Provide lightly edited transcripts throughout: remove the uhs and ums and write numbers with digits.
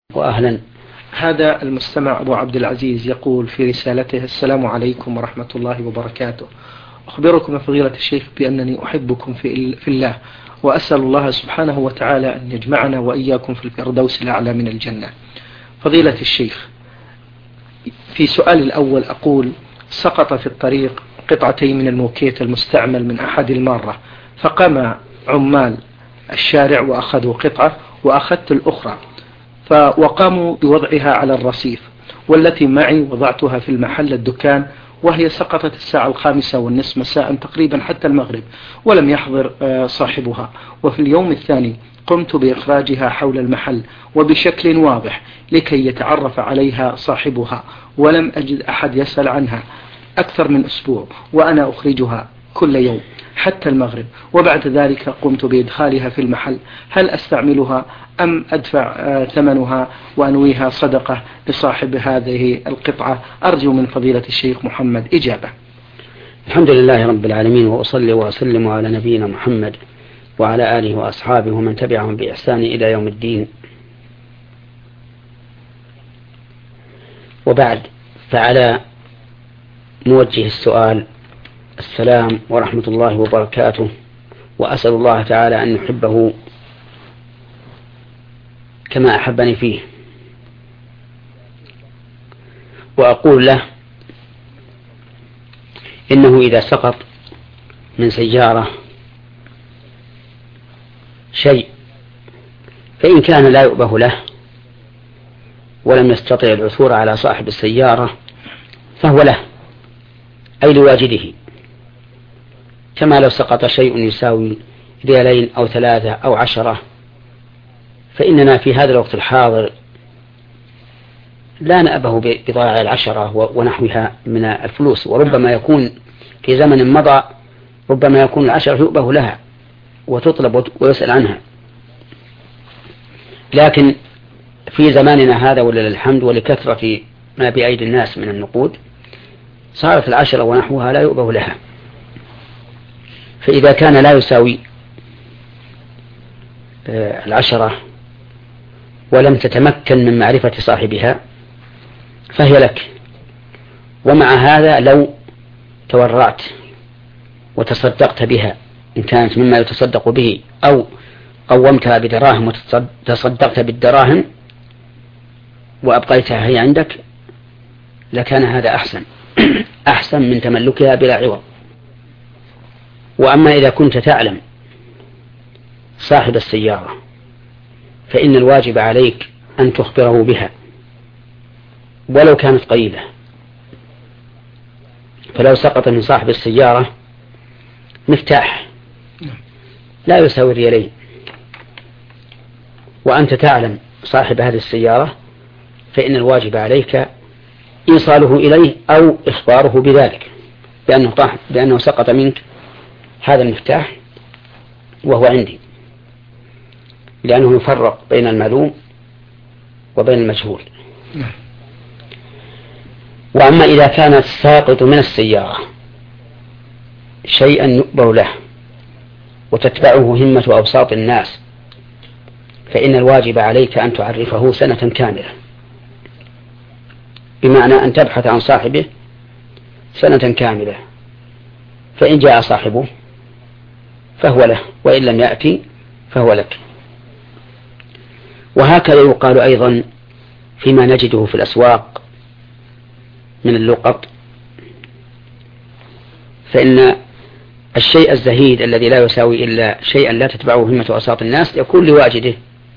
وأهلا. هذا المستمع أبو عبد العزيز يقول في رسالته: السلام عليكم ورحمة الله وبركاته. أخبركم فضيلة الشيخ بأنني أحبكم في الله، وأسأل الله سبحانه وتعالى أن يجمعنا وإياكم في الفردوس الأعلى من الجنة. فضيلة الشيخ، في سؤال الأول أقول: سقط في الطريق قطعتين من الموكيت المستعمل من أحد المارة، فقام عمال الشارع وأخذوا قطعة وأخذت الأخرى، وقاموا بوضعها على الرصيف، والتي معي وضعتها في المحل الدكان، وهي سقطت الساعة 5:30 مساء تقريبا حتى المغرب، ولم يحضر صاحبها. وفي اليوم الثاني قمت بإخراجها حول المحل وبشكل واضح لكي يتعرف عليها صاحبها، ولم أجد أحد يسأل عنها أكثر من أسبوع، وأنا أخرجها كل يوم حتى المغرب، وبعد ذلك قمت بإدخالها في المحل. هل أستعملها أم أدفع ثمنها وأنويها صدقة لصاحب هذه القطعة؟ أرجو من فضيلة الشيخ محمد إجابة. الحمد لله رب العالمين، وأصلي وأسلم على نبينا محمد وعلى آله وأصحابه ومن تبعهم بإحسان إلى يوم الدين. وبعد، فعلى موجه السؤال السلام ورحمة الله وبركاته، وأسأل الله تعالى أن يحبه كما أحبني فيه، وأقول له إنه إذا سقط من سيارة شيء فإن كان لا يؤبه له ولم يستطع العثور على صاحب السيارة فهو له، أي لواجده، كما لو سقط شيء يساوي 2 أو 3 أو 10، فإننا في هذا الوقت الحاضر لا نأبه بضائع 10 ونحوها من الفلوس، وربما يكون في زمن مضى ربما يكون 10 يؤبه لها وتطلب ويسأل عنها، لكن في زماننا هذا ولله الحمد ولكثرة ما بأيدي الناس من النقود صارت 10 ونحوها لا يؤبه لها. فإذا كان لا يساوي 10 ولم تتمكن من معرفة صاحبها فهي لك. ومع هذا لو تورعت وتصدقت بها إن كانت مما يتصدق به، أو قومتها بدراهم وتصدقت بالدراهم وأبقيتها هي عندك، لكان هذا أحسن من تملكها بلا عوض. وأما إذا كنت تعلم صاحب السيارة فإن الواجب عليك أن تخبره بها ولو كانت قليلة. فلو سقط من صاحب السيارة مفتاح لا يساوي 2 وأنت تعلم صاحب هذه السيارة، فإن الواجب عليك إيصاله إليه أو إخباره بذلك بأنه سقط منك هذا المفتاح وهو عندي، لأنه يفرق بين المعلوم وبين المجهول. وأما إذا كان الساقط من السيارة شيئا يؤبر له وتتبعه همة أوساط الناس، فإن الواجب عليك أن تعرفه سنة كاملة، بمعنى أن تبحث عن صاحبه سنة كاملة، فإن جاء صاحبه فهو له، وإن لم يأتي فهو لك. وهكذا يقال أيضا فيما نجده في الأسواق من اللقط، فإن الشيء الزهيد الذي لا يساوي إلا شيئا لا تتبعه همة أوساط الناس يكون لواجده،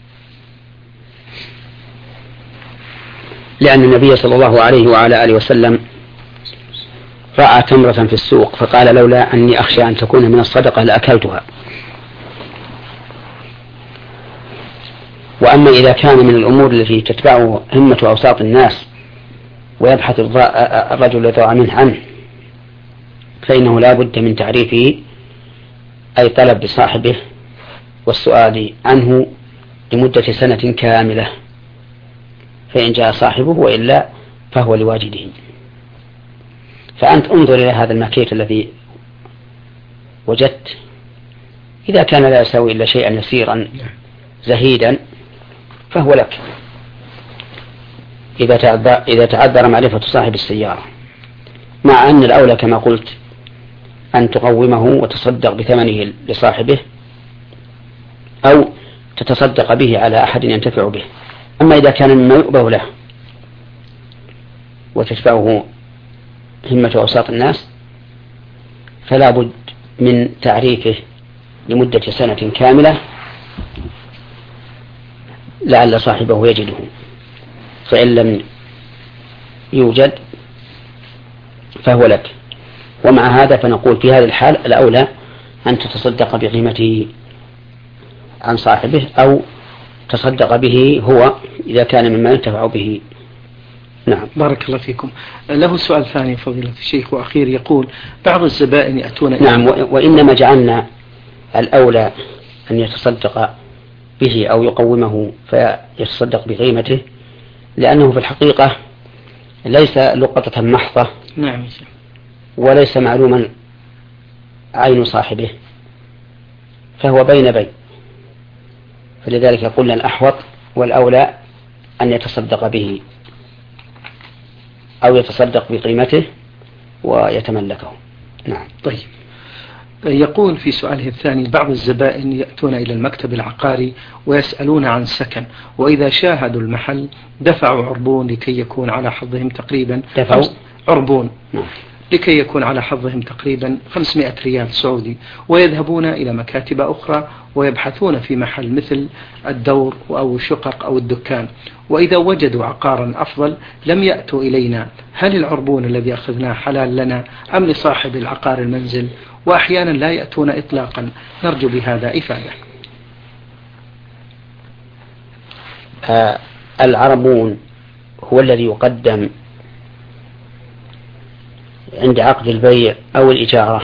لأن النبي صلى الله عليه وعلى آله وسلم رأى تمرة في السوق فقال: لولا أني أخشى أن تكون من الصدقة لأكلتها. وأما إذا كان من الأمور التي تتبعه همة أوساط الناس ويبحث الرجل يضع منه عنه، فإنه لا بد من تعريفه، أي طلب بصاحبه والسؤال عنه لمدة سنة كاملة، فإن جاء صاحبه وإلا فهو لواجده. فأنت انظر إلى هذا المكيت الذي وجدت، إذا كان لا يساوي إلا شيئا يسيرا زهيدا فهو لك، إذا تعذر معرفة صاحب السيارة، مع أن الأولى كما قلت أن تقومه وتصدق بثمنه لصاحبه أو تتصدق به على أحد ينتفع به. أما إذا كان مما يؤبه له وتتبعه همة أوساط الناس فلا بد من تعريفه لمدة سنة كاملة لعل صاحبه يجده، فإن لم يوجد فهو لك. ومع هذا فنقول في هذه الحال الأولى أن تتصدق بقيمته عن صاحبه أو تصدق به هو إذا كان مما ينتفع به. نعم. بارك الله فيكم. له سؤال ثاني فضيلة الشيخ وأخير، يقول بعض الزبائن يأتون نعم. وإنما جعلنا الأولى أن يتصدق به أو يقومه فيتصدق بقيمته لأنه في الحقيقة ليس لقطة محضة. نعم. وليس معلوما عين صاحبه، فهو بين بين، فلذلك قلنا الأحوط والأولى أن يتصدق به أو يتصدق بقيمته ويتملكه. نعم. طيب. يقول في سؤاله الثاني بعض الزبائن يأتون إلى المكتب العقاري ويسألون عن سكن، وإذا شاهدوا المحل دفعوا عربون لكي يكون على حظهم تقريبا عربون لكي يكون على حظهم تقريبا 500 ريال سعودي، ويذهبون إلى مكاتب أخرى ويبحثون في محل مثل الدور أو الشقق أو الدكان، وإذا وجدوا عقارا أفضل لم يأتوا إلينا. هل العربون الذي أخذناه حلال لنا أم لصاحب العقار المنزل؟ وأحيانا لا يأتون إطلاقا، نرجو بهذا إفادة. العربون هو الذي يقدم عند عقد البيع أو الإجارة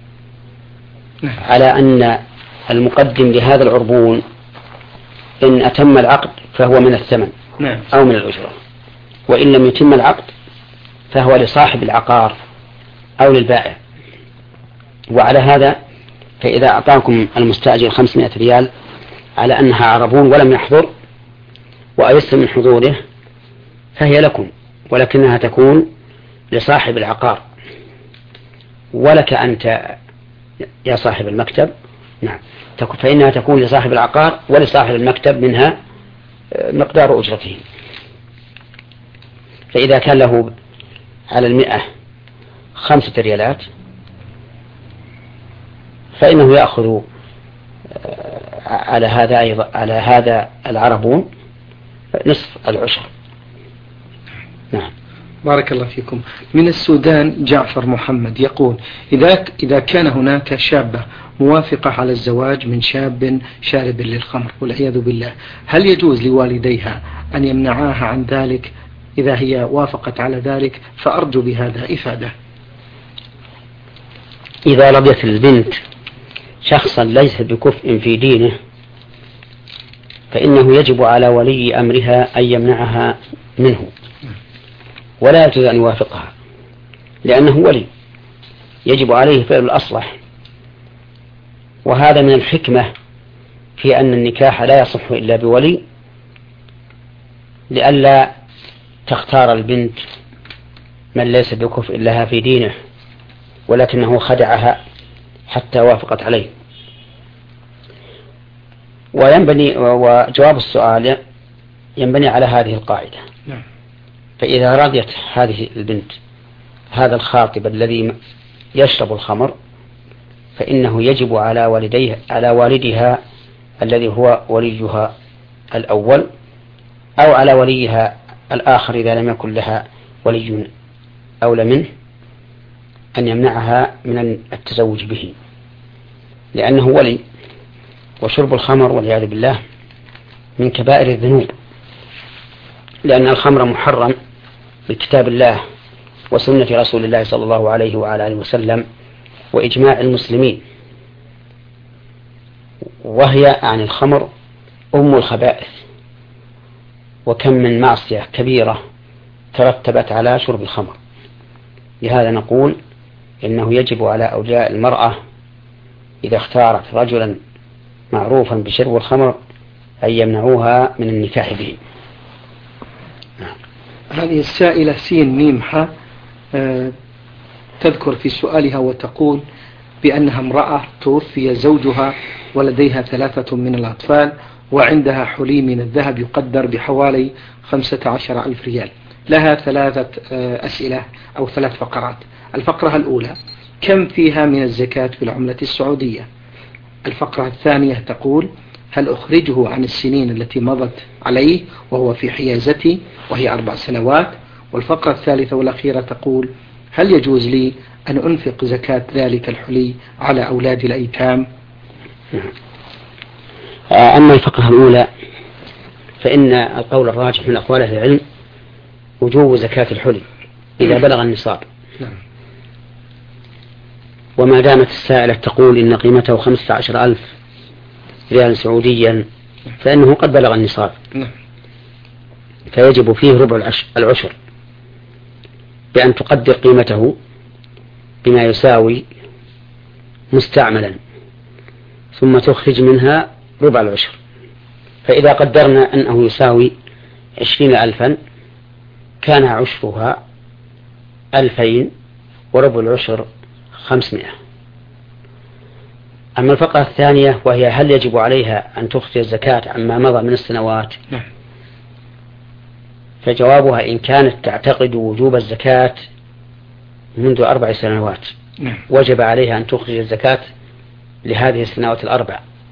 على أن المقدم لهذا العربون إن أتم العقد فهو من الثمن أو من الأجرة، وإن لم يتم العقد فهو لصاحب العقار أو للبائع. وعلى هذا فإذا أعطاكم المستأجر 500 ريال على أنها عربون ولم يحضر وأيس من حضوره فهي لكم، ولكنها تكون لصاحب العقار، ولك أنت يا صاحب المكتب. نعم. فإنها تكون لصاحب العقار ولصاحب المكتب منها مقدار أجرته. فإذا كان له على 100 5 ريالات فإنه يأخذ على هذا أيضا على هذا العربون نصف العشر. نعم. بارك الله فيكم. من السودان جعفر محمد يقول إذا كان هناك شابة موافقة على الزواج من شاب شارب للخمر والعياذ بالله، هل يجوز لوالديها أن يمنعاها عن ذلك إذا هي وافقت على ذلك؟ فأرجو بهذا إفادة. إذا رضيت البنت شخصا ليس بكفء في دينه فإنه يجب على ولي أمرها أن يمنعها منه، ولا يجوز أن يوافقها لأنه ولي، يجب عليه فعل الأصلح. وهذا من الحكمة في أن النكاح لا يصح إلا بولي، لئلا تختار البنت من ليس بكفء لها في دينه ولكنه خدعها حتى وافقت عليه. وجواب السؤال ينبني على هذه القاعدة. فإذا رضيت هذه البنت هذا الخاطب الذي يشرب الخمر فإنه يجب على والدها الذي هو وليها الأول أو على وليها الآخر إذا لم يكن لها ولي أولى منه أن يمنعها من التزوج به، لأنه ولي. وشرب الخمر والعياذ بالله من كبائر الذنوب، لأن الخمر محرم بكتاب الله وسنة رسول الله صلى الله عليه وعلى آله وسلم وإجماع المسلمين، وهي عن الخمر أم الخبائث. وكم من معصية كبيرة ترتبت على شرب الخمر. لهذا نقول إنه يجب على أولياء المرأة إذا اختارت رجلا معروفا بشرب الخمر أن يمنعوها من النكاح به. هذه السائلة سين ميم ح تذكر في سؤالها وتقول بأنها امرأة توفي زوجها ولديها 3 من الأطفال وعندها حلي من الذهب يقدر بحوالي 15,000 ريال. لها 3 أسئلة أو 3 فقرات. الفقرة الأولى: كم فيها من الزكاة بالعملة السعودية؟ الفقرة الثانية تقول: هل أخرجه عن السنين التي مضت عليه وهو في حيازتي وهي 4 سنوات؟ والفقرة الثالثة والأخيرة تقول: هل يجوز لي أن أنفق زكاة ذلك الحلي على أولاد الأيتام؟ أما الفقرة الأولى فإن القول الراجح من أقوال أهل العلم وجوب زكاة الحلي إذا بلغ النصاب. وما دامت السائلة تقول إن قيمته 15,000 ريال سعوديا فإنه قد بلغ النصاب، فيجب فيه ربع العشر بأن تقدر قيمته بما يساوي مستعملا، ثم تخرج منها ربع العشر. فإذا قدرنا أنه يساوي 20,000 كان عشرها 2,000 وربع العشر 500. أما الفقرة الثانية وهي: هل يجب عليها أن تخرج الزكاة عما مضى من السنوات؟ فجوابها: إن كانت تعتقد وجوب الزكاة منذ 4 سنوات وجب عليها أن تخرج الزكاة لهذه السنوات ال4،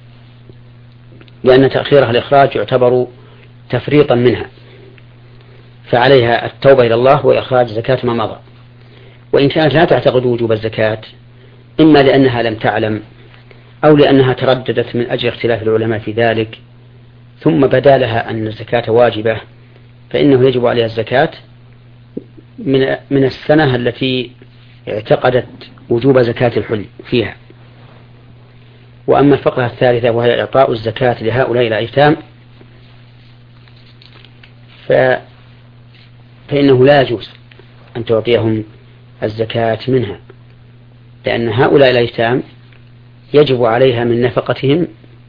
لأن تأخيرها الإخراج يعتبر تفريطا منها، فعليها التوبة إلى الله وإخراج زكاة ما مضى. وإن كانت لا تعتقد وجوب الزكاة، إما لأنها لم تعلم أو لأنها ترددت من أجل اختلاف العلماء في ذلك، ثم بدا لها أن الزكاة واجبة، فإنه يجب عليها الزكاة من السنة التي اعتقدت وجوب زكاة الحلي فيها. وأما الفقرة الثالثة وهي إعطاء الزكاة لهؤلاء الأيتام فإنه لا يجوز أن تعطيهم الزكاة منها، لأن هؤلاء الأيتام يجب عليها من نفقتهم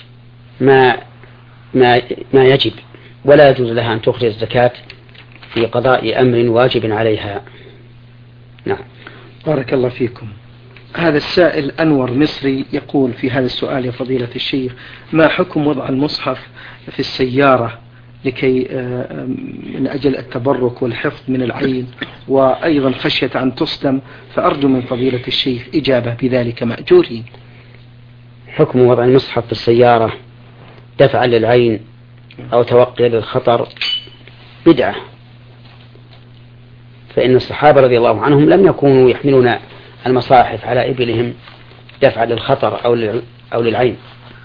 ما يجب، ولا يجوز لها أن تخرج الزكاة في قضاء أمر واجب عليها. نعم. بارك الله فيكم. هذا السائل أنور مصري يقول في هذا السؤال: يا فضيلة الشيخ، ما حكم وضع المصحف في السيارة لكي من أجل التبرك والحفظ من العين، وأيضا خشية أن تصدم، فأرجو من فضيلة الشيخ إجابة بذلك مأجورين. حكم وضع المصحف في السيارة دفعا للعين أو توقيا للخطر بدعة، فإن الصحابة رضي الله عنهم لم يكونوا يحملون المصاحف على إبلهم دفعا للخطر أو للعين.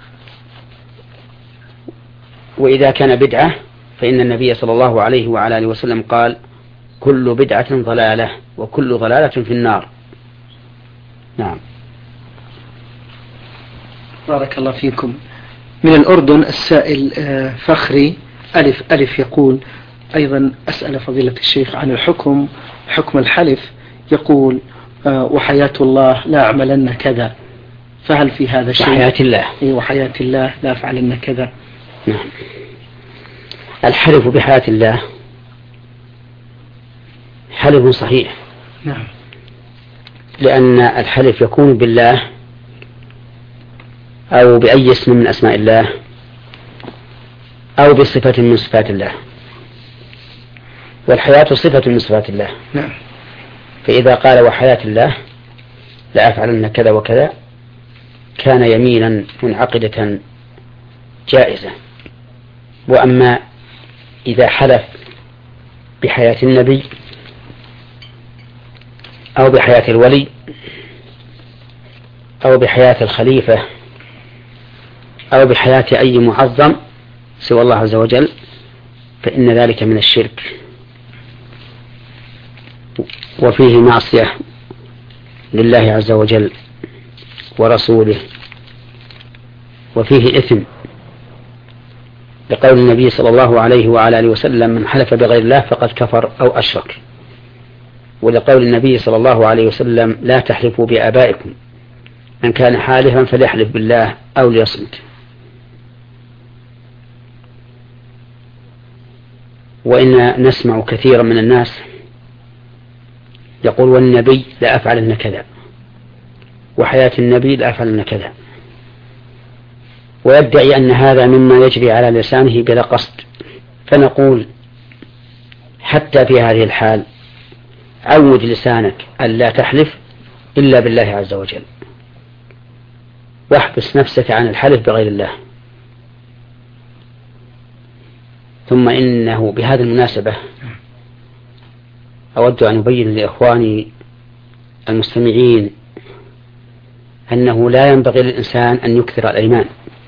وإذا كان بدعة فإن النبي صلى الله عليه وعلى آله وسلم قال: كل بدعة ضلالة وكل ضلالة في النار. نعم. بارك الله فيكم. من الأردن السائل فخري ألف يقول: أيضا أسأل فضيلة الشيخ عن حكم الحلف. يقول: وحياة الله لا أعملن كذا، فهل في هذا شيء؟ وحياة الله. وحياة الله لا أفعلن كذا. نعم. الحلف بحياة الله حلف صحيح. نعم. لأن الحلف يكون بالله أو بأي اسم من أسماء الله أو بصفة من صفات الله، والحياة صفة من صفات الله. نعم. فإذا قال وحياة الله لا أفعلن كذا وكذا كان يمينا منعقدة جائزة. وأما إذا حلف بحياة النبي أو بحياة الولي أو بحياة الخليفة أو بحياة أي معظم سوى الله عز وجل فإن ذلك من الشرك، وفيه معصية لله عز وجل ورسوله، وفيه إثم، لقول النبي صلى الله عليه وعلى آله وسلم: من حلف بغير الله فقد كفر أو أشرك. ولقول النبي صلى الله عليه وسلم: لا تحلفوا بآبائكم، من كان حالفا فليحلف بالله أو ليصمت. وإن نسمع كثيرا من الناس يقول والنبي لأفعلن كذا، وحياة النبي لأفعلن كذا، ويدعي أن هذا مما يجري على لسانه بلا قصد. فنقول حتى في هذه الحال عود لسانك ألا تحلف إلا بالله عز وجل، واحبس نفسك عن الحلف بغير الله. ثم إنه بهذه المناسبة أود أن أبين لإخواني المستمعين أنه لا ينبغي للإنسان أن يكثر الأيمان،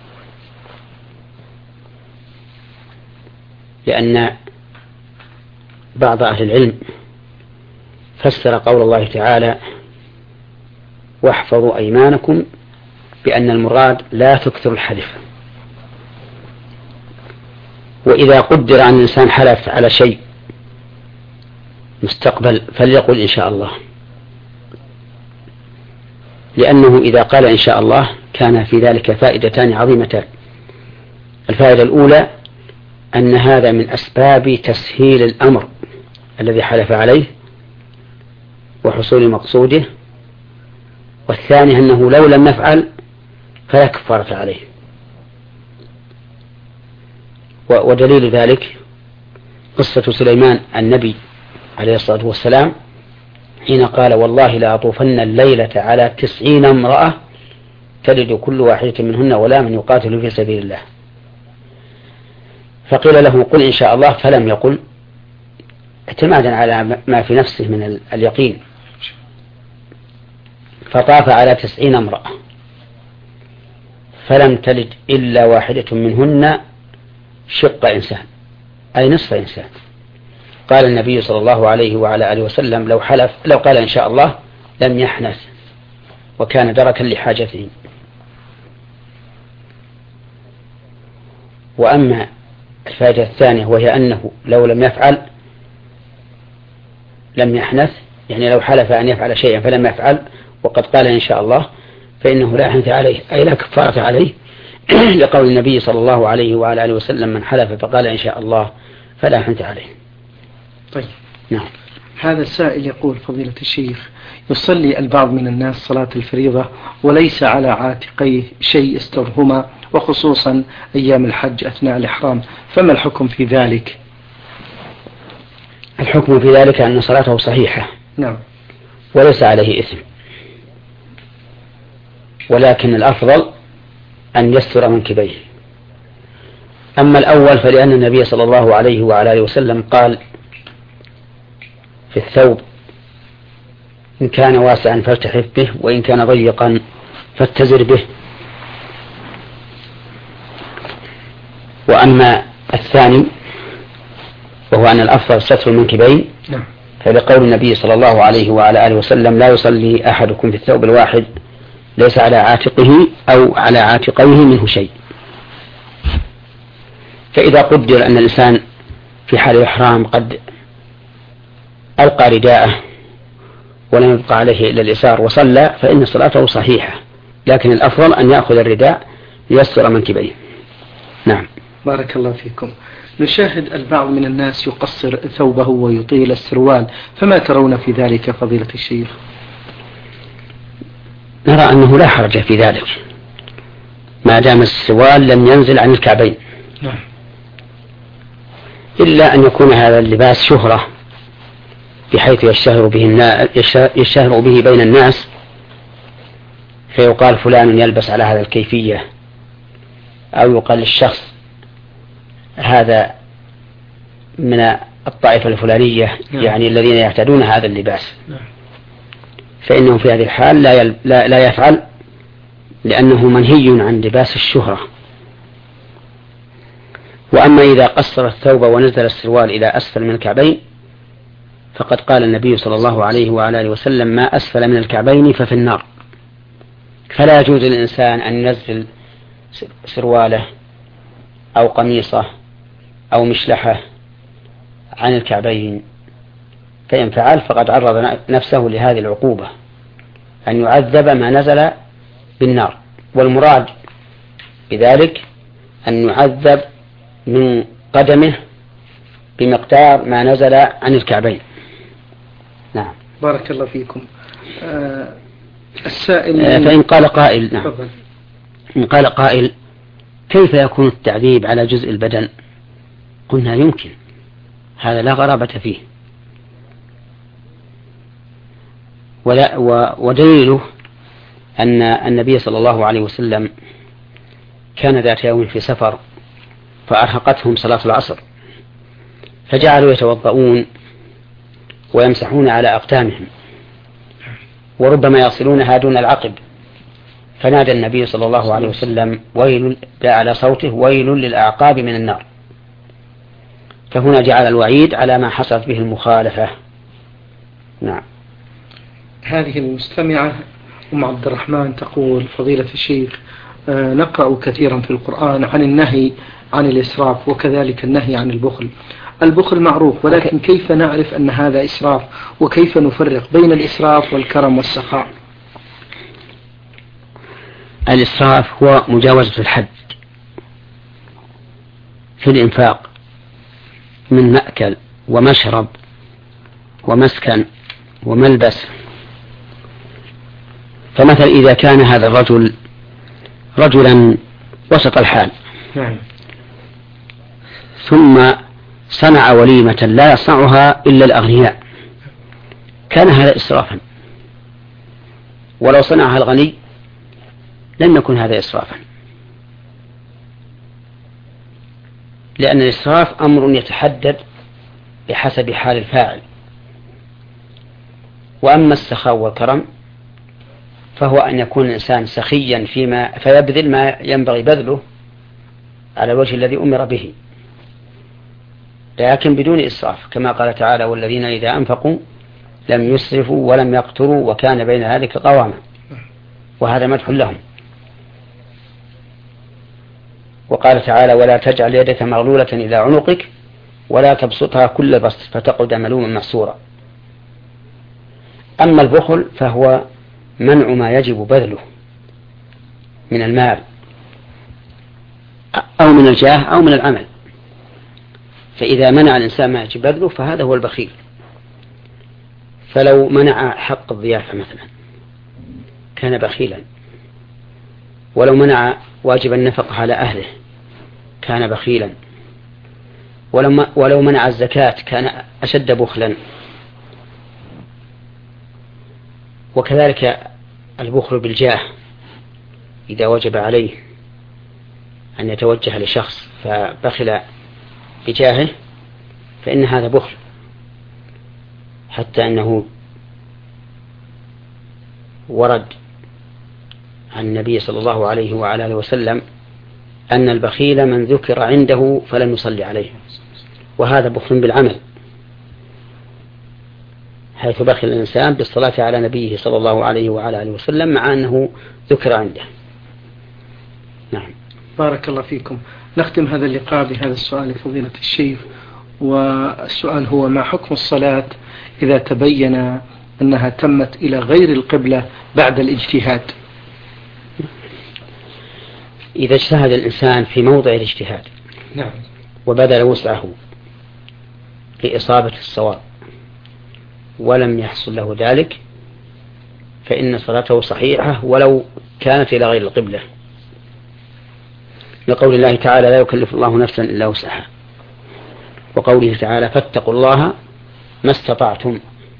لأن بعض أهل العلم فسر قول الله تعالى واحفظوا أيمانكم بأن المراد لا تكثر الحلف. وإذا قدر أن الإنسان حلف على شيء مستقبل فليقل إن شاء الله، لأنه إذا قال إن شاء الله كان في ذلك فائدتان عظيمتان. الفائدة الأولى أن هذا من أسباب تسهيل الأمر الذي حلف عليه وحصول مقصوده، والثاني أنه لو لم يفعل فلا كفارة عليه. ودليل ذلك قصة سليمان النبي عليه الصلاة والسلام حين قال والله لا أطوفن الليلة على 90 امرأة تلد كل واحدة منهن ولا من يقاتل في سبيل الله، فقيل له قل إن شاء الله فلم يقل، اعتمادا على ما في نفسه من اليقين، فطاف على 90 امرأة فلم تلد إلا واحدة منهن شق إنسان، أي نصف إنسان. قال النبي صلى الله عليه وعلى آله وسلم لو قال إن شاء الله لم يحنث وكان دركا لحاجته. وأما الفائدة الثانية وهي أنه لو لم يفعل لم يحنث، يعني لو حلف أن يفعل شيئا فلم يفعل وقد قال إن شاء الله فإنه لا حنث عليه، أي لا كفارة عليه، لقول النبي صلى الله عليه وعلى آله وسلم من حلف فقال إن شاء الله فلا حنث عليه. طيب. نعم. هذا السائل يقول فضيلة الشيخ يصلي البعض من الناس صلاة الفريضة وليس على عاتقيه شيء يسترهما، وخصوصا أيام الحج أثناء الإحرام، فما الحكم في ذلك؟ الحكم في ذلك أن صلاته صحيحة. نعم. وليس عليه إثم، ولكن الأفضل أن يستر منكبيه. أما الأول فلأن النبي صلى الله عليه وعلى آله وسلم قال في الثوب إن كان واسعا فالتحف به وإن كان ضيقا فاتزر به. وأما الثاني وهو أن الأفضل ستر المنكبين فلقول النبي صلى الله عليه وعلى آله وسلم لا يصلي أحدكم في الثوب الواحد ليس على عاتقه أو على عاتقيه منه شيء. فإذا قدر أن الإنسان في حال الإحرام قد ألقى رداءه ولم يبقى عليه إلا الإسار وصلى فإن صلاته صحيحة، لكن الأفضل أن يأخذ الرداء ليستر منكبيه. نعم. بارك الله فيكم. نشاهد البعض من الناس يقصر ثوبه ويطيل السروال، فما ترون في ذلك فضيلة الشيخ؟ نرى أنه لا حرج في ذلك ما دام السروال لم ينزل عن الكعبين. نعم. إلا أن يكون هذا اللباس شهرة بحيث يشتهر به بين الناس، فيقال فلان يلبس على هذا الكيفية، أو يقال للشخص هذا من الطائفة الفلانية، يعني الذين يعتدون هذا اللباس، فإنه في هذه الحال لا يفعل، لأنه منهي عن لباس الشهرة. وأما إذا قصر الثوب ونزل السروال إلى أسفل من الكعبين فقد قال النبي صلى الله عليه وعلى آله وسلم ما أسفل من الكعبين ففي النار، فلا يجوز للإنسان أن ينزل سرواله أو قميصه أو مشلحه عن الكعبين، فإن فعل فقد عرض نفسه لهذه العقوبة أن يعذب ما نزل بالنار. والمراد بذلك أن يعذب من قدمه بمقدار ما نزل عن الكعبين. نعم. بارك الله فيكم. السائل فإن قال قائل، نعم، إن قال قائل كيف يكون التعذيب على جزء البدن؟ قلنا يمكن، هذا لا غرابة فيه، ودليله أن النبي صلى الله عليه وسلم كان ذات يوم في سفر فأرهقتهم صلاة العصر فجعلوا يتوضؤون ويمسحون على أقدامهم وربما يصلونها دون العقب، فنادى النبي صلى الله عليه وسلم ويل على صوته ويل للأعقاب من النار. فهنا جعل الوعيد على ما حصلت به المخالفة. نعم. هذه المستمعة أم عبد الرحمن تقول: فضيلة الشيخ، نقرأ كثيرا في القرآن عن النهي عن الإسراف وكذلك النهي عن البخل. البخل معروف، ولكن كيف نعرف أن هذا إسراف، وكيف نفرق بين الإسراف والكرم والسخاء؟ الإسراف هو مجاوزة الحد في الإنفاق من مأكل ومشرب ومسكن وملبس. فمثلا إذا كان هذا الرجل رجلا وسط الحال ثم صنع وليمة لا يصنعها إلا الأغنياء، كان هذا إسرافا، ولو صنعها الغني لن يكون هذا إسرافا، لأن الإسراف أمر يتحدد بحسب حال الفاعل. وأما السخاء والكرم فهو أن يكون الإنسان سخيا فيبذل ما ينبغي بذله على الوجه الذي أمر به، لكن بدون إسراف، كما قال تعالى: والذين إذا أنفقوا لم يسرفوا ولم يقتروا وكان بين ذلك قواما، وهذا مدح لهم. وقال تعالى: ولا تجعل يدك مغلولة إلى عنقك ولا تبسطها كل بسط فتقعد ملوما محسورا. أما البخل فهو منع ما يجب بذله من المال أو من الجاه أو من العمل، فإذا منع الإنسان ما يجب بذله فهذا هو البخيل. فلو منع حق الضيافة مثلا كان بخيلا، ولو منع واجب النفقة على أهله كان بخيلا، ولو منع الزكاة كان أشد بخلا. وكذلك البخل بالجاه، إذا وجب عليه أن يتوجه لشخص فبخل بجاهه فإن هذا بخل، حتى أنه ورد عن النبي صلى الله عليه وعلى آله وسلم أن البخيل من ذكر عنده فلم يصلي عليه، وهذا بخل بالعمل، حيث بخل الإنسان بالصلاة على نبيه صلى الله عليه وعلى آله وسلم مع أنه ذكر عنده. نعم. بارك الله فيكم. نختم هذا اللقاء بهذا السؤال لفضيلة الشيخ، والسؤال هو: ما حكم الصلاة إذا تبين أنها تمت إلى غير القبلة بعد الاجتهاد؟ إذا اجتهد الإنسان في موضع الاجتهاد نعم وبذل وسعه لإصابة الصواب ولم يحصل له ذلك فإن صلاته صحيحة ولو كانت إلى غير القبلة، لقول الله تعالى: لا يكلف الله نفسا إلا وسعها، وقوله تعالى: فاتقوا الله ما استطعتم.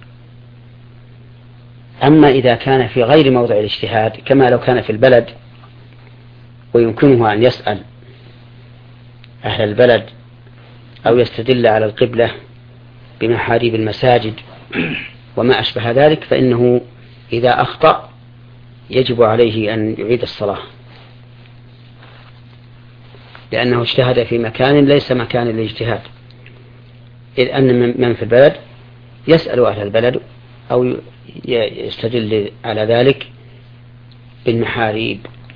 أما إذا كان في غير موضع الاجتهاد كما لو كان في البلد ويمكنه أن يسأل أهل البلد أو يستدل على القبلة بمحاريب المساجد وما أشبه ذلك، فإنه إذا أخطأ يجب عليه أن يعيد الصلاة، لأنه اجتهد في مكان ليس مكان الاجتهاد، إذ أن من في البلد يسأل أهل البلد أو يستدل على ذلك بالمحاريب.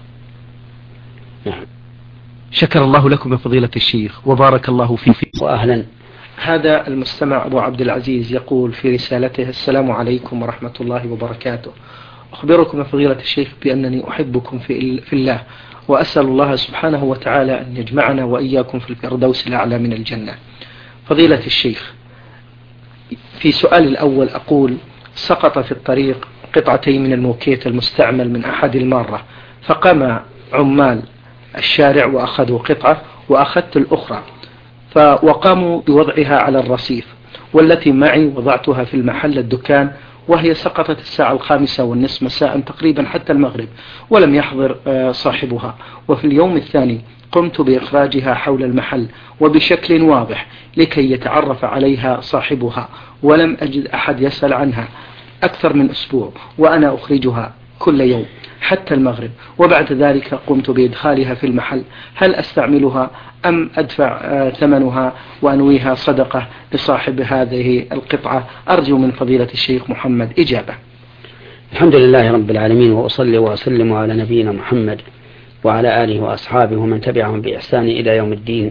نعم. شكر الله لكم يا فضيلة الشيخ وبارك الله فيك. وأهلا. هذا المستمع أبو عبد العزيز يقول في رسالته: السلام عليكم ورحمة الله وبركاته، أخبركم يا فضيلة الشيخ بأنني أحبكم في الله، وأسأل الله سبحانه وتعالى أن يجمعنا وإياكم في الفردوس الأعلى من الجنة. فضيلة الشيخ، في سؤال الأول أقول: سقط في الطريق قطعتين من الموكيت المستعمل من أحد المارة، فقام عمال الشارع وأخذوا قطعة وأخذت الأخرى، وقاموا بوضعها على الرصيف، والتي معي وضعتها في المحل الدكان، وهي سقطت الساعة 5:30 مساء تقريبا حتى المغرب، ولم يحضر صاحبها. وفي اليوم الثاني قمت بإخراجها حول المحل وبشكل واضح لكي يتعرف عليها صاحبها، ولم أجد أحد يسأل عنها أكثر من أسبوع، وأنا أخرجها كل يوم حتى المغرب، وبعد ذلك قمت بإدخالها في المحل. هل أستعملها أم أدفع ثمنها وأنويها صدقة لصاحب هذه القطعة؟ أرجو من فضيلة الشيخ محمد إجابة. الحمد لله رب العالمين، وأصلي وأسلم على نبينا محمد وعلى آله وأصحابه ومن تبعهم بإحسان إلى يوم الدين.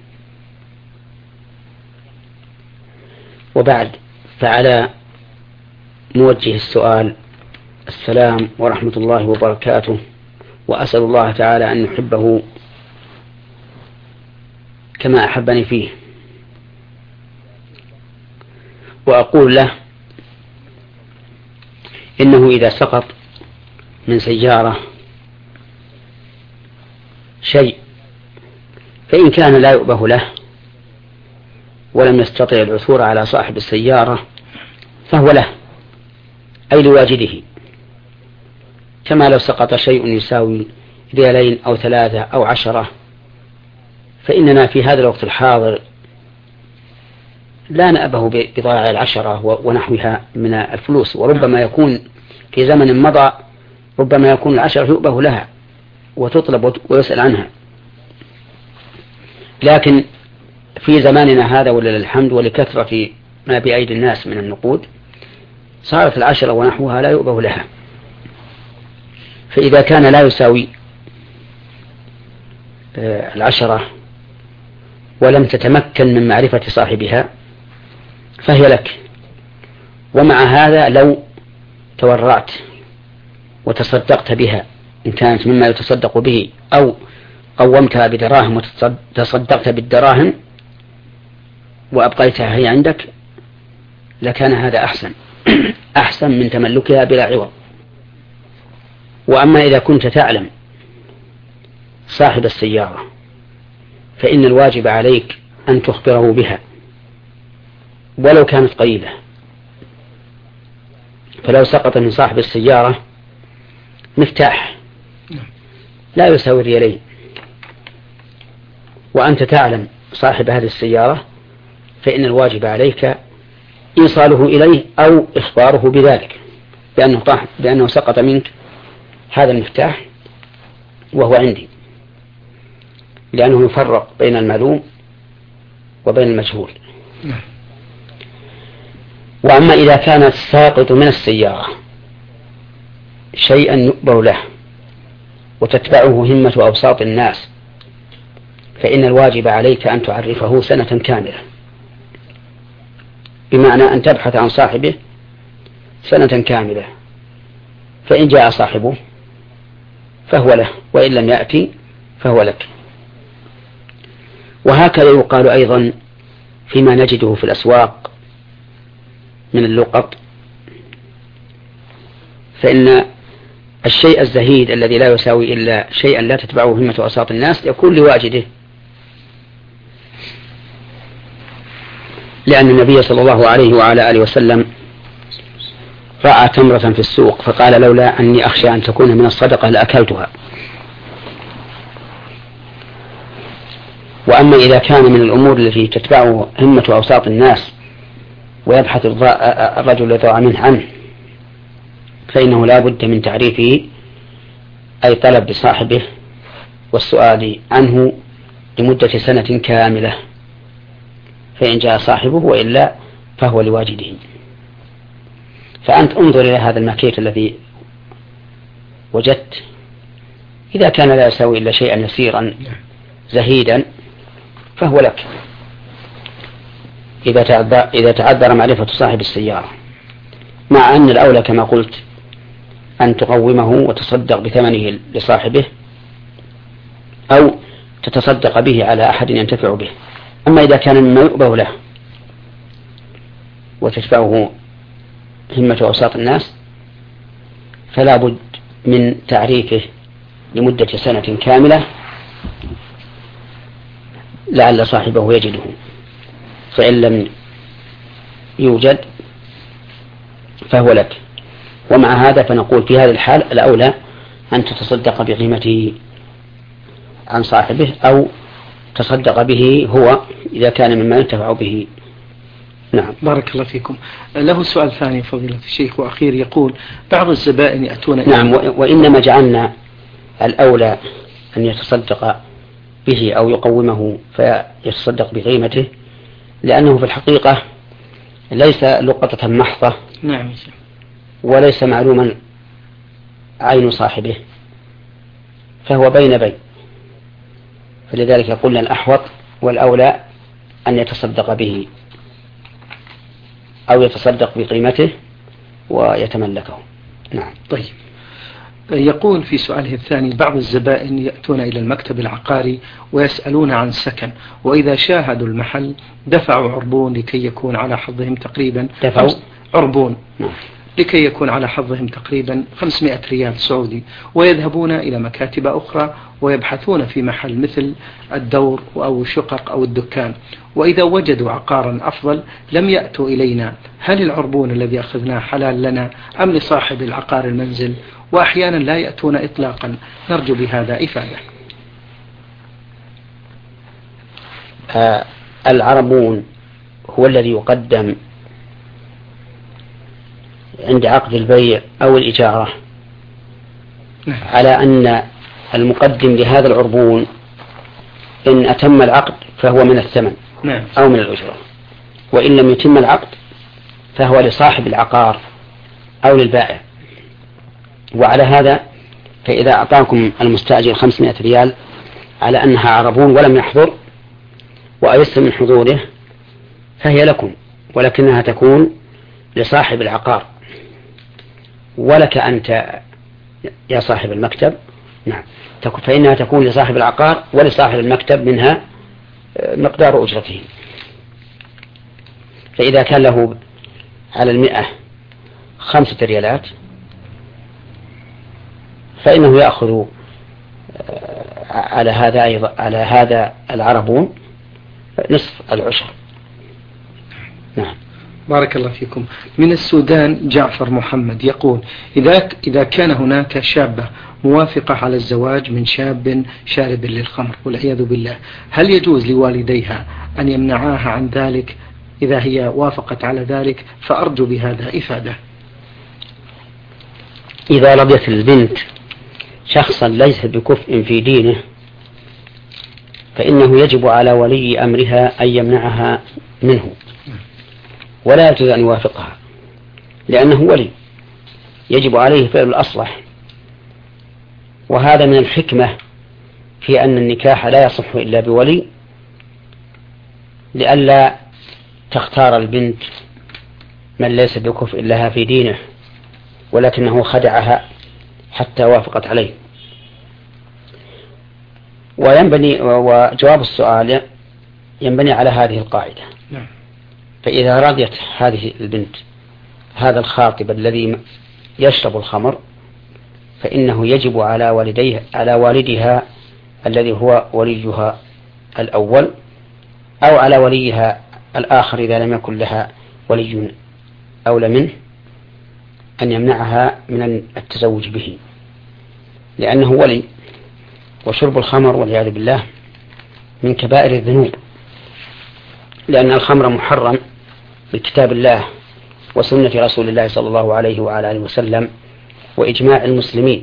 وبعد، فعلى موجه السؤال: السلام ورحمة الله وبركاته، وأسأل الله تعالى أن يحبه كما أحبني فيه، وأقول له إنه إذا سقط من سيارة شيء فإن كان لا يؤبه له ولم يستطع العثور على صاحب السيارة فهو له، أي لواجده، كما لو سقط شيء يساوي 2 أو 3 أو 10، فإننا في هذا الوقت الحاضر لا نأبه بضائع 10 ونحوها من الفلوس، وربما يكون في زمن مضى ربما يكون 10 يؤبه لها وتطلب ويسأل عنها، لكن في زماننا هذا ولله الحمد ولكثرة ما بأيدي الناس من النقود صارت 10 ونحوها لا يؤبه لها. فإذا كان لا يساوي 10 ولم تتمكن من معرفة صاحبها فهي لك. ومع هذا لو تورعت وتصدقت بها إن كانت مما يتصدق به، أو قومتها بدراهم وتصدقت بالدراهم وأبقيتها هي عندك، لكان هذا أحسن من تملكها بلا عوض. وأما إذا كنت تعلم صاحب السيارة فإن الواجب عليك أن تخبره بها ولو كانت قليلة. فلو سقط من صاحب السيارة مفتاح لا يساوي 2 وأنت تعلم صاحب هذه السيارة، فإن الواجب عليك إيصاله إليه أو إخباره بذلك بأنه سقط منك هذا المفتاح وهو عندي، لأنه يفرق بين المعلوم وبين المجهول. وأما إذا كان الساقط من السيارة شيئا يؤبر له وتتبعه همة أوساط الناس، فإن الواجب عليك أن تعرفه سنة كاملة، بمعنى أن تبحث عن صاحبه سنة كاملة، فإن جاء صاحبه فهو له، وإن لم يأتي فهو لك. وهكذا يقال أيضا فيما نجده في الأسواق من اللقط، فإن الشيء الزهيد الذي لا يساوي إلا شيئا لا تتبعه همة أوساط الناس يكون لواجده، لأن النبي صلى الله عليه وعلى آله وسلم رأى تمرة في السوق فقال: لولا أني أخشى أن تكون من الصدقة لأكلتها. وأما إذا كان من الأمور التي تتبعه همة أوساط الناس ويبحث الرجل ذو منه عنه، فإنه لا بد من تعريفه، أي طلب بصاحبه والسؤال عنه لمدة سنة كاملة، فإن جاء صاحبه وإلا فهو لواجده. فأنت انظر إلى هذا المكيت الذي وجدت، إذا كان لا يساوي إلا شيئا يسيرا زهيدا فهو لك، إذا تعذر معرفة صاحب السيارة، مع أن الأولى كما قلت أن تقومه وتصدق بثمنه لصاحبه أو تتصدق به على أحد ينتفع به. أما إذا كان مما يؤبه له وتتبعه همة أوساط الناس فلا بد من تعريفه لمدة سنة كاملة لعل صاحبه يجده، فإن لم يوجد فهو لك. ومع هذا فنقول في هذه الحال الأولى أن تتصدق بقيمته عن صاحبه أو تصدق به هو إذا كان مما ينتفع به. نعم. بارك الله فيكم. له سؤال ثاني فضيلة الشيخ وأخير، يقول بعض الزبائن يأتون نعم. وإنما جعلنا الأولى أن يتصدق به أو يقومه فيتصدق بقيمته لأنه في الحقيقة ليس لقطة محضة. نعم. وليس معلوما عين صاحبه، فهو بين بين، فلذلك قلنا الأحوط والأولى أن يتصدق به أو يتصدق بقيمته ويتملكه. نعم. طيب. يقول في سؤاله الثاني بعض الزبائن يأتون إلى المكتب العقاري ويسألون عن سكن، وإذا شاهدوا المحل دفعوا عربون لكي يكون على حظهم تقريبا عربون لكي يكون على حظهم تقريبا 500 ريال سعودي، ويذهبون إلى مكاتب أخرى ويبحثون في محل مثل الدور أو الشقق أو الدكان، وإذا وجدوا عقارا أفضل لم يأتوا إلينا. هل العربون الذي أخذناه حلال لنا أم لصاحب العقار المنزل؟ وأحيانا لا يأتون إطلاقا، نرجو بهذا إفادة. العربون هو الذي يقدم عند عقد البيع أو الإجارة على أن المقدم لهذا العربون إن أتم العقد فهو من الثمن أو من الأجرة، وإن لم يتم العقد فهو لصاحب العقار أو للبائع. وعلى هذا فإذا أعطاكم المستأجر 500 ريال على أنها عربون ولم يحضر وأيس من حضوره فهي لكم، ولكنها تكون لصاحب العقار، ولك أنت يا صاحب المكتب. نعم. فإنها تكون لصاحب العقار ولصاحب المكتب منها مقدار أجرته. فإذا كان له على 100 5 ريالات فإنه يأخذ على هذا أيضا على هذا العربون نصف العشر. نعم. بارك الله فيكم. من السودان جعفر محمد يقول إذا كان هناك شابة موافقة على الزواج من شاب شارب للخمر والعياذ بالله، هل يجوز لوالديها أن يمنعاها عن ذلك إذا هي وافقت على ذلك؟ فأرجو بهذا إفادة. إذا رضيت البنت شخصا ليس بكفء في دينه فإنه يجب على ولي أمرها أن يمنعها منه، ولا يجوز أن يوافقها لأنه ولي، يجب عليه فعل الأصلح. وهذا من الحكمة في أن النكاح لا يصح إلا بولي، لئلا تختار البنت من ليس بكفء لها في دينه ولكنه خدعها حتى وافقت عليه. وجواب السؤال ينبني على هذه القاعدة. فإذا رضيت هذه البنت هذا الخاطب الذي يشرب الخمر فإنه يجب على والدها الذي هو وليها الأول أو على وليها الآخر إذا لم يكن لها ولي أولى منه أن يمنعها من التزوج به، لأنه ولي. وشرب الخمر والعياذ بالله من كبائر الذنوب، لأن الخمر محرم بكتاب الله وسنة رسول الله صلى الله عليه وعلى آله وسلم وإجماع المسلمين،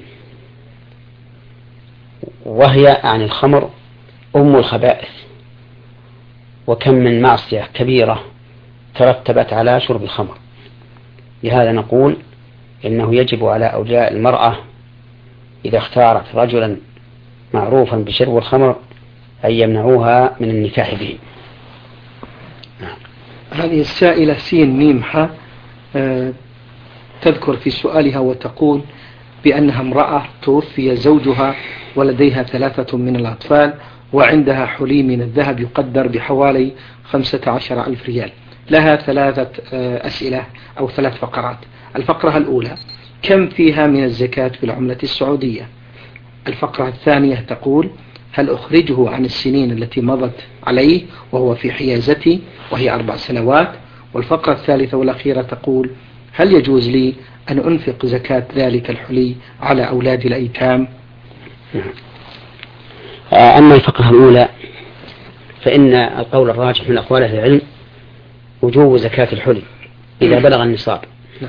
وهي عن الخمر أم الخبائث. وكم من معصية كبيرة ترتبت على شرب الخمر. لهذا نقول إنه يجب على أولياء المرأة إذا اختارت رجلا معروفا بشرب الخمر أن يمنعوها من النكاح به. هذه السائلة سين ميم حاء تذكر في سؤالها وتقول بأنها امرأة توفي زوجها ولديها 3 من الأطفال، وعندها حلي من الذهب يقدر بحوالي 15,000 ريال. لها 3 أسئلة أو 3 فقرات. الفقرة الأولى: كم فيها من الزكاة بالعملة السعودية؟ الفقرة الثانية تقول: هل أخرجه عن السنين التي مضت عليه وهو في حيازتي وهي 4 سنوات؟ والفقرة الثالثة والأخيرة تقول: هل يجوز لي أن أنفق زكاة ذلك الحلي على أولاد الأيتام؟ أما الفقرة الأولى فإن القول الراجح من أقوال أهل العلم وجوب زكاة الحلي إذا بلغ النصاب.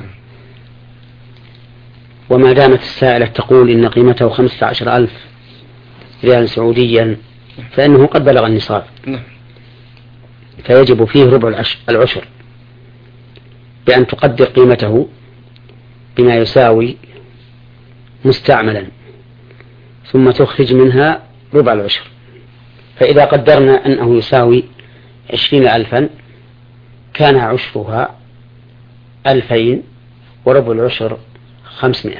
وما دامت السائلة تقول إن قيمته 15,000 ريال سعوديا فإنه قد بلغ النصاب، فيجب فيه ربع العشر بأن تقدر قيمته بما يساوي مستعملا، ثم تخرج منها ربع العشر. فإذا قدرنا أنه يساوي 20,000 كان عشرها 2,000 وربع العشر 500.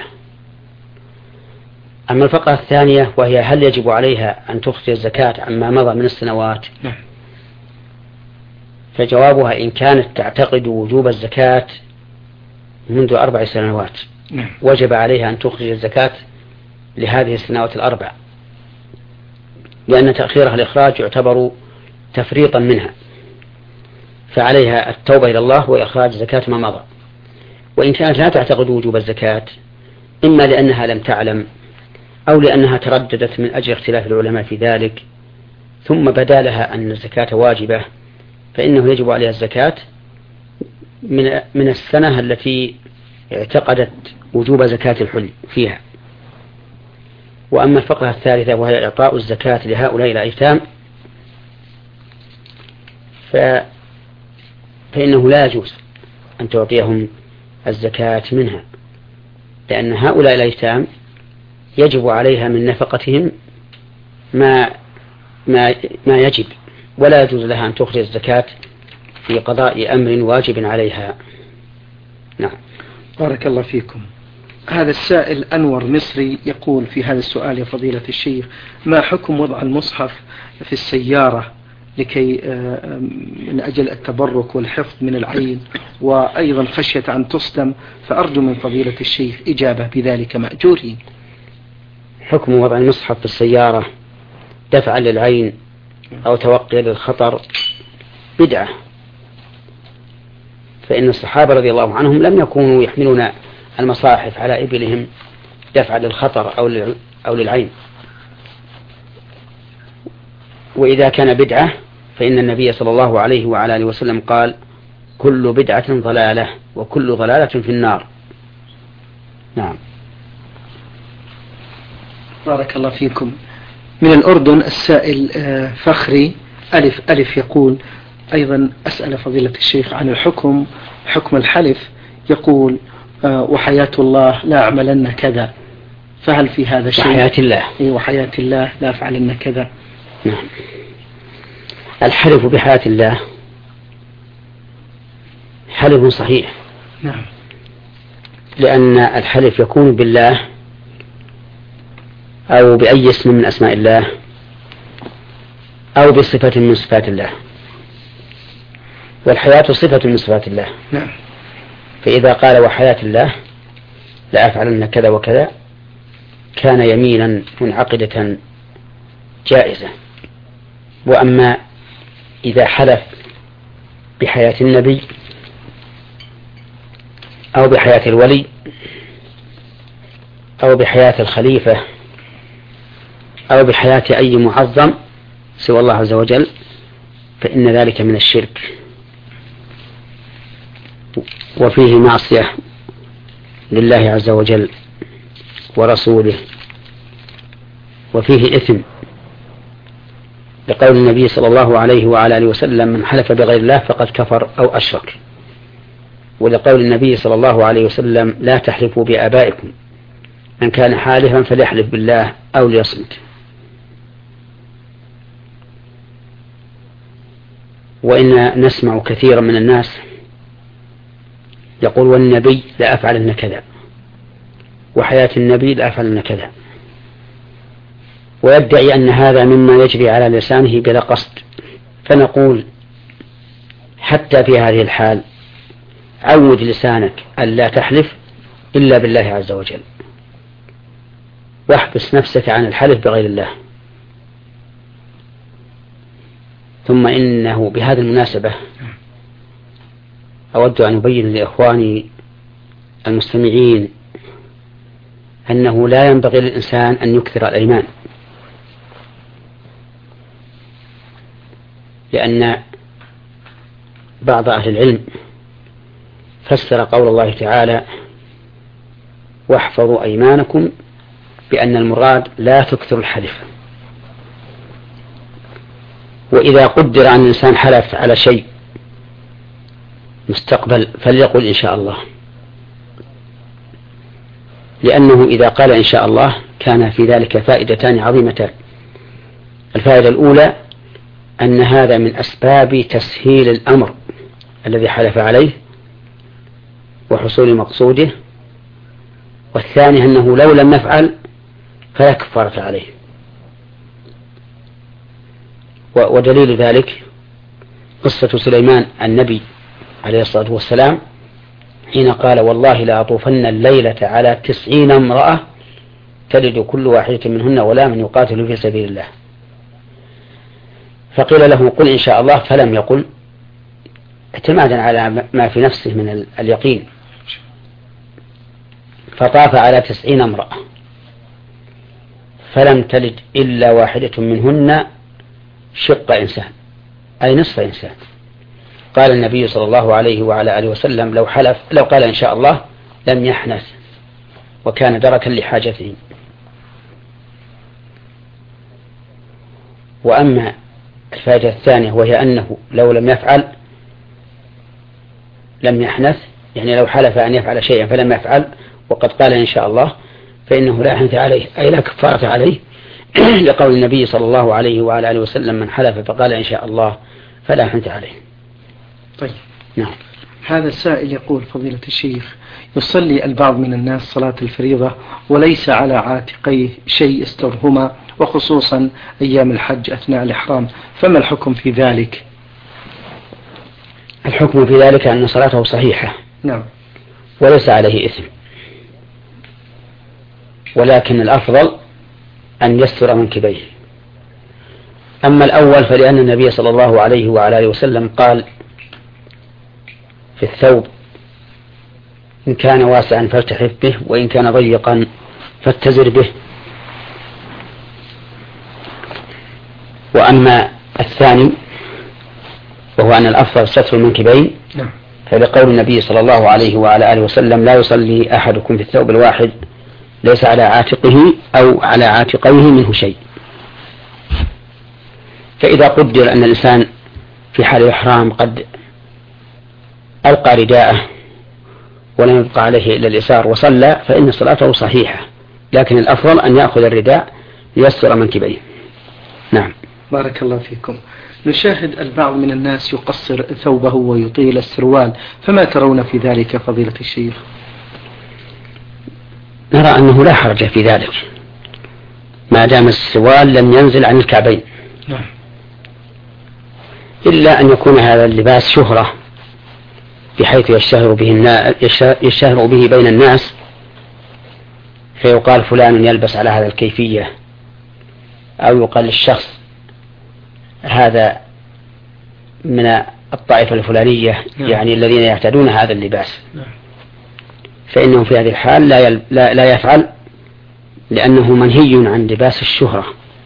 أما الفقرة الثانية وهي: هل يجب عليها أن تخرج الزكاة عما مضى من السنوات؟ فجوابها: إن كانت تعتقد وجوب الزكاة منذ 4 سنوات وجب عليها أن تخرج الزكاة لهذه السنوات ال4، لأن تأخيرها الإخراج يعتبر تفريطا منها، فعليها التوبة إلى الله وإخراج زكاة ما مضى. وإن كانت لا تعتقد وجوب الزكاة، إما لأنها لم تعلم أو لأنها ترددت من أجل اختلاف العلماء في ذلك، ثم بدا لها أن الزكاة واجبة، فإنه يجب عليها الزكاة من السنة التي اعتقدت وجوب زكاة الحلي فيها. وأما الفقرة الثالثة وهي إعطاء الزكاة لهؤلاء الأيتام فإنه لا يجوز أن تعطيهم الزكاة منها، لأن هؤلاء الأيتام يجب عليها من نفقتهم ما يجب، ولا يجوز لها أن تخرج الزكاة في قضاء أمر واجب عليها. نعم. بارك الله فيكم. هذا السائل أنور مصري يقول في هذا السؤال: يا فضيلة الشيخ، ما حكم وضع المصحف في السيارة لكي من أجل التبرك والحفظ من العين، وأيضا خشية أن تصدم، فأرجو من فضيلة الشيخ إجابة بذلك مأجورين. حكم وضع المصحف في السيارة دفعا للعين أو توقيا للخطر بدعة، فإن الصحابة رضي الله عنهم لم يكونوا يحملون المصاحف على إبلهم دفعا للخطر أو للعين. وإذا كان بدعة فإن النبي صلى الله عليه وعلى آله وسلم قال: كل بدعة ضلالة وكل ضلالة في النار. نعم. بارك الله فيكم. من الأردن السائل فخري ألف يقول: أيضا أسأل فضيلة الشيخ عن حكم الحلف. يقول: وحياة الله لا أعملن كذا، فهل في هذا شيء؟ وحياة الله. وحياة الله لا أفعلن كذا. نعم. الحلف بحياة الله حلف صحيح. نعم. لأن الحلف يكون بالله أو بأي اسم من أسماء الله أو بصفة من صفات الله، والحياة صفة من صفات الله. نعم. فإذا قال وحياة الله لا أفعلن كذا وكذا كان يمينا منعقدة جائزة. وأما إذا حلف بحياة النبي أو بحياة الولي أو بحياة الخليفة أو بحياة أي معظم سوى الله عز وجل فإن ذلك من الشرك، وفيه معصية لله عز وجل ورسوله، وفيه إثم، لقول النبي صلى الله عليه وعلى آله وسلم: من حلف بغير الله فقد كفر أو أشرك. ولقول النبي صلى الله عليه وسلم: لا تحلفوا بآبائكم، من كان حالفا فليحلف بالله أو ليصمت. وإن نسمع كثيرا من الناس يقول: والنبي لا أفعلن كذا، وحياة النبي لا أفعلن كذا، ويدعي أن هذا مما يجري على لسانه بلا قصد، فنقول حتى في هذه الحال عود لسانك ألا تحلف إلا بالله عز وجل، واحبس نفسك عن الحلف بغير الله. ثم إنه بهذه المناسبة أود أن أبين لإخواني المستمعين أنه لا ينبغي للإنسان أن يكثر الأيمان، لأن بعض أهل العلم فسر قول الله تعالى واحفظوا أيمانكم بأن المراد لا تكثر الحلف. وإذا قدر أن الإنسان حلف على شيء مستقبل فليقل إن شاء الله، لأنه إذا قال إن شاء الله كان في ذلك فائدتان عظيمتان. الفائدة الأولى أن هذا من أسباب تسهيل الأمر الذي حلف عليه وحصول مقصوده، والثاني أنه لو لم يفعل فلا كفارة عليه. ودليل ذلك قصة سليمان النبي عليه الصلاة والسلام حين قال والله لا أطوفن الليلة على 90 امرأة تلد كل واحدة منهن ولا من يقاتل في سبيل الله، فقيل له قل إن شاء الله فلم يقل، اعتمادا على ما في نفسه من اليقين، فطاف على 90 امرأة فلم تلد إلا واحدة منهن شق إنسان، أي نصف إنسان. قال النبي صلى الله عليه وعلى آله وسلم لو قال إن شاء الله لم يحنث وكان دركا لحاجته. وأما الفائدة الثانية وهي أنه لو لم يفعل لم يحنث، يعني لو حلف أن يفعل شيئا فلم يفعل وقد قال إن شاء الله فإنه لا حنث عليه، أي لا كفارة عليه، لقول النبي صلى الله عليه وعلى آله وسلم من حلف فقال إن شاء الله فلا حنث عليه. طيب. نعم. هذا السائل يقول فضيلة الشيخ يصلي البعض من الناس صلاة الفريضة وليس على عاتقيه شيء يسترهما، وخصوصا أيام الحج أثناء الإحرام، فما الحكم في ذلك؟ الحكم في ذلك أن صلاته صحيحة. نعم. وليس عليه إثم، ولكن الأفضل أن يستر منكبيه. أما الأول فلأن النبي صلى الله عليه وعلى آله وسلم قال في الثوب إن كان واسعا فالتحف به وإن كان ضيقا فاتزر به. وأما الثاني وهو أن الأفضل ستر المنكبين فلقول النبي صلى الله عليه وعلى آله وسلم لا يصلي أحدكم في الثوب الواحد ليس على عاتقه أو على عاتقيه منه شيء. فإذا قدر أن الإنسان في حال الإحرام قد ألقى رداءه ولم يبقى عليه إلا الإسار وصلى فإن صلاته صحيحة، لكن الأفضل أن يأخذ الرداء ليستر منكبيه. نعم. بارك الله فيكم. نشاهد البعض من الناس يقصر ثوبه ويطيل السروال، فما ترون في ذلك فضيلة الشيخ؟ نرى أنه لا حرج في ذلك ما دام السروال لم ينزل عن الكعبين. نعم. إلا أن يكون هذا اللباس شهرة بحيث يشتهر به بين الناس، فيقال فلان يلبس على هذا الكيفية، أو يقال للشخص هذا من الطائفة الفلانية، يعني الذين يعتدون هذا اللباس، فإنه في هذه الحال لا يفعل، لأنه منهي عن لباس الشهرة.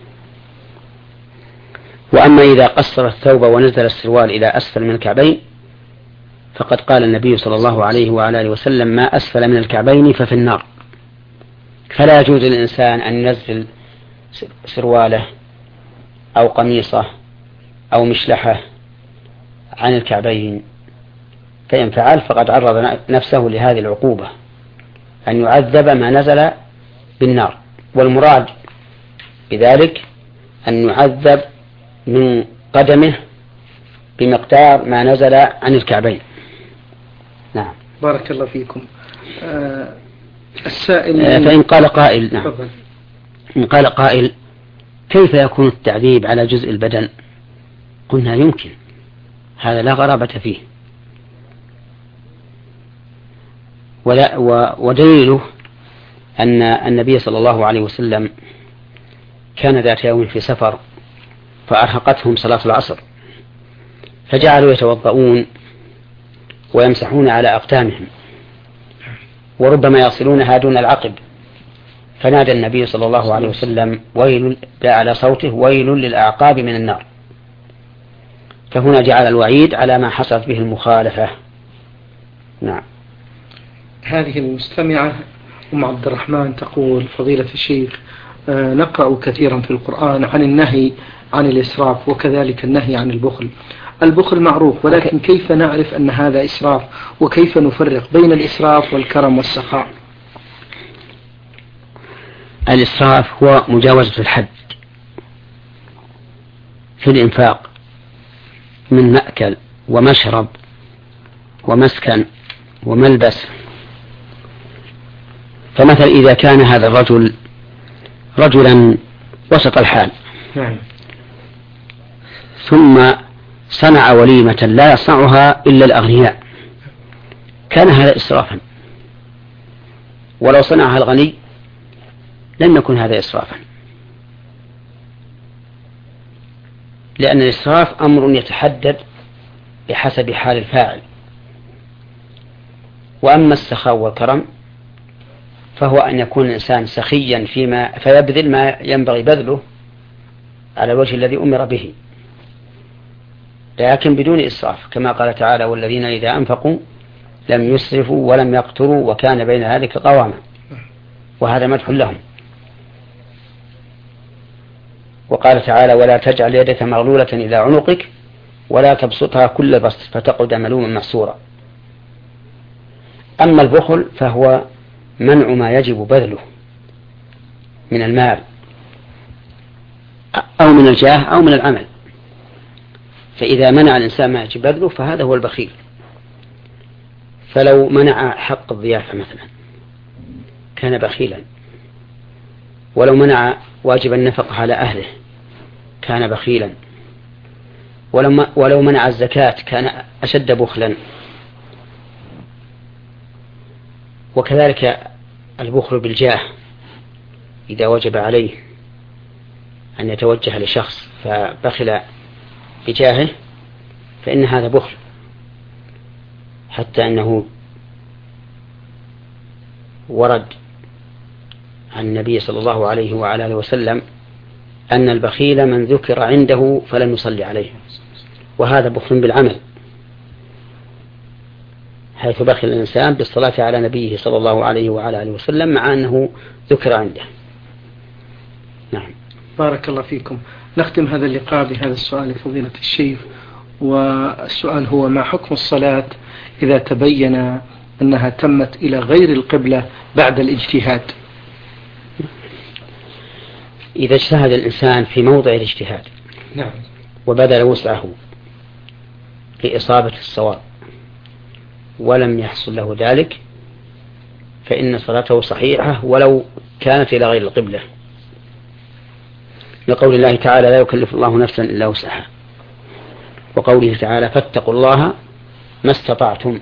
وأما إذا قصر الثوب ونزل السروال إلى أسفل من الكعبين فقد قال النبي صلى الله عليه وعلى آله وسلم ما أسفل من الكعبين ففي النار، فلا يجوز للإنسان أن ينزل سرواله أو قميصه أو مشلحه عن الكعبين، فإن فعل فقد عرض نفسه لهذه العقوبة أن يعذب ما نزل بالنار. والمراد بذلك أن يعذب من قدمه بمقدار ما نزل عن الكعبين. نعم. بارك الله فيكم. السائل فإن قال قائل، نعم، إن قال قائل كيف يكون التعذيب على جزء البدن؟ قلنا يمكن، هذا لا غرابة فيه. ودليله أن النبي صلى الله عليه وسلم كان ذات يوم في سفر فأرهقتهم صلاة العصر، فجعلوا يتوضؤون ويمسحون على أقدامهم، وربما يصلونها دون العقب، فنادى النبي صلى الله عليه وسلم ويل على صوته: ويل للأعقاب من النار. فهنا جعل الوعيد على ما حصلت به المخالفة. نعم. هذه المستمعة أم عبد الرحمن تقول: فضيلة الشيخ، نقرأ كثيرا في القرآن عن النهي عن الإسراف وكذلك النهي عن البخل. البخل معروف، ولكن كيف نعرف أن هذا إسراف، وكيف نفرق بين الإسراف والكرم والسخاء؟ الإسراف هو مجاوزة الحد في الإنفاق من مأكل ومشرب ومسكن وملبس. فمثلا إذا كان هذا الرجل رجلا وسط الحال ثم صنع وليمة لا يصنعها إلا الأغنياء، كان هذا إسرافا، ولو صنعها الغني لن يكون هذا إسرافا، لأن الإسراف أمر يتحدد بحسب حال الفاعل. وأما السخاء والكرم فهو أن يكون الإنسان سخيا فيبذل ما ينبغي بذله على الوجه الذي أمر به، لكن بدون إسراف، كما قال تعالى: والذين إذا أنفقوا لم يسرفوا ولم يقتروا وكان بين ذلك قواما. وهذا مدح لهم. وقال تعالى: ولا تجعل يدك مغلولة إلى عنقك ولا تبسطها كل البسط فتقعد ملوما محسورا. أما البخل فهو منع ما يجب بذله من المال أو من الجاه أو من العمل، فإذا منع الإنسان ما يجب بذله فهذا هو البخيل. فلو منع حق الضيافة مثلا كان بخيلا، ولو منع واجب النفقة على أهله كان بخيلا، ولو منع الزكاة كان أشد بخلا. وكذلك البخل بالجاه، إذا وجب عليه أن يتوجه لشخص فبخل بجاهه فإن هذا بخل، حتى أنه ورد عن النبي صلى الله عليه وعلى آله وسلم أن البخيل من ذكر عنده فلم يصلي عليه، وهذا بخل بالعمل، حيث بخل الإنسان بالصلاة على نبيه صلى الله عليه وعلى آله وسلم مع أنه ذكر عنده. نعم. بارك الله فيكم. نختم هذا اللقاء بهذا السؤال لفضيلة الشيخ، والسؤال هو: ما حكم الصلاة إذا تبين أنها تمت إلى غير القبلة بعد الاجتهاد؟ إذا اجتهد الإنسان في موضع الاجتهاد وبذل وسعه لإصابة الصواب ولم يحصل له ذلك فإن صلاته صحيحة ولو كانت إلى غير القبلة، لقول الله تعالى: لا يكلف الله نفسا إلا وسعها، وقوله تعالى: فاتقوا الله ما استطعتم.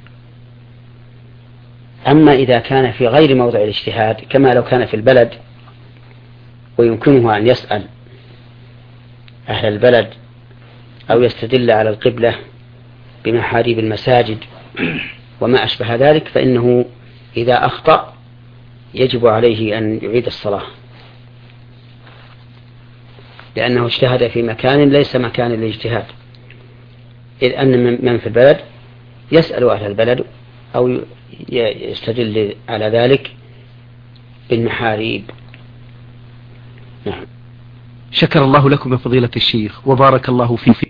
أما إذا كان في غير موضع الاجتهاد، كما لو كان في البلد ويمكنه أن يسأل أهل البلد أو يستدل على القبلة بمحاريب المساجد وما أشبه ذلك، فإنه إذا أخطأ يجب عليه أن يعيد الصلاة، لأنه اجتهد في مكان ليس مكان الاجتهاد، إذ أن من في البلد يسأل أهل البلد أو يستدل على ذلك بالمحاريب. نعم. شكر الله لكم يا فضيلة الشيخ وبارك الله فيكم.